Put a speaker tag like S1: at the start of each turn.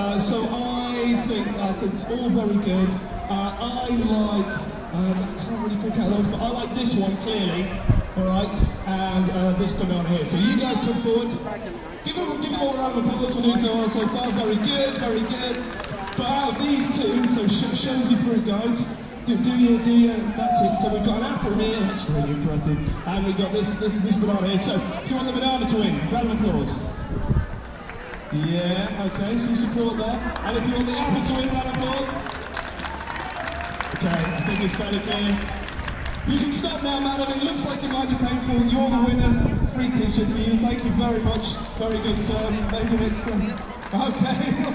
S1: So I think it's all very good. I can't really pick out those, but I like this one clearly, all right, and this banana here. So you guys come forward. Give them all a round of applause for doing so far. Very good, very good. But out of these two, so shows you through, guys. Do your, that's it. So we've got an apple here, that's really impressive. And we've got this banana here. So if you want the banana to win, round of applause. Yeah, okay, some support there. And if you want the apple to win, round of applause. Okay, I think it's fairly clear. You can stop now, madam. It looks like it might be painful. You're the winner. Free t-shirt for you. Thank you very much. Very good, sir. Maybe next time. Okay.